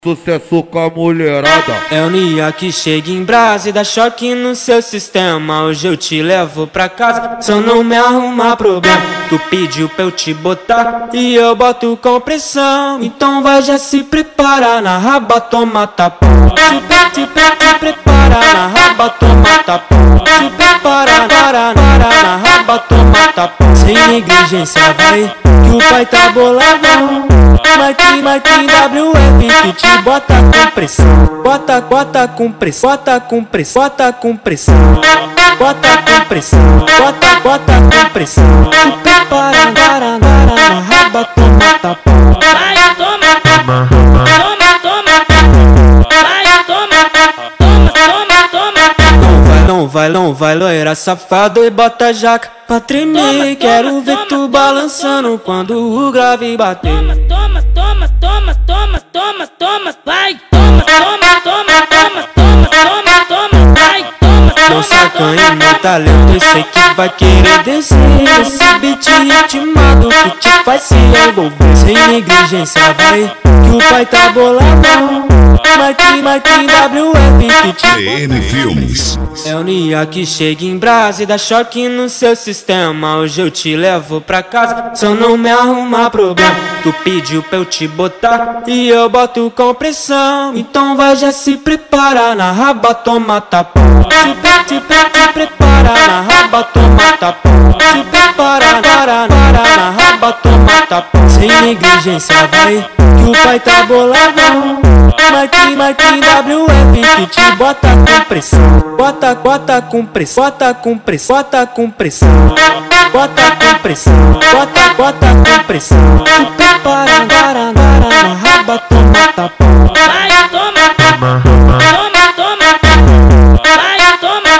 Sucesso com a mulherada. É o Nia que chega em brasa e dá choque no seu sistema. Hoje eu te levo pra casa, só não me arrumar problema. Tu pediu pra eu te botar e eu boto com pressão. Então vai já se prepara, na raba toma tapão. Te prepara, na raba toma tapão. Te prepara, na raba toma tapão. Sem negligência vai, que o pai tá boladão. Mike WF que te bota com pressão. Bota com pressão, bota com pressão, bota com pressão. Bota com pressão, bota com pressão. Tu prepara, na raba toma tapão. Vai, toma, toma, toma, toma. Vai, toma, toma. Não vai, loira safado e bota jaca pra tremer. Quero ver tu balançando quando o grave bater. Toma, toma, toma, toma, toma, toma, vai, toma, toma, toma, toma, toma, toma, toma, vai, toma, Não sacanha meu talento, eu sei que vai querer descer. Esse beat ritmado que te faz se envolver. Sem negligência vai, que o pai tá boladão. Mike WF que te TN Filmes. É o Nia que chega em brasa e dá choque no seu sistema. Hoje eu te levo pra casa, só não me arrumar problema. Tu pediu pra eu te botar e eu boto com pressão. Então vai já se prepara, na raba toma tapão. Te prepara, na raba toma tapão. Te prepara, na raba toma tapão. Sem negligência vai, que o pai tá boladão. Mike WF que te bota com pressão. Bota com pressão, bota com pressão, bota com pressão. Bota com pressão, bota com pressão. Tu prepara, na raba toma tapão. vai, toma, toma, toma. Vai,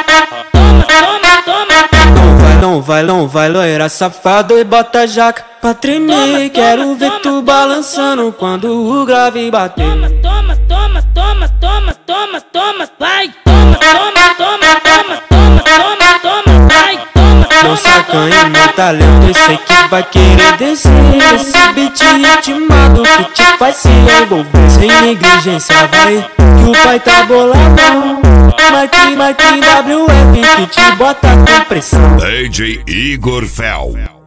toma, Não vai, loira safado e bota jaca pra tremer. Quero ver tu balançando quando o grave bater. toma, toma, toma, toma, toma, toma, vai, toma, toma, toma, toma, toma, toma, toma, vai, toma, Não sacanha meu talento, eu sei que vai querer descer. Esse beat ritmado que te faz se envolver. Sem negligência vai, que o pai tá boladão. Mike WF que te bota com pressão. DJ Igor Fel.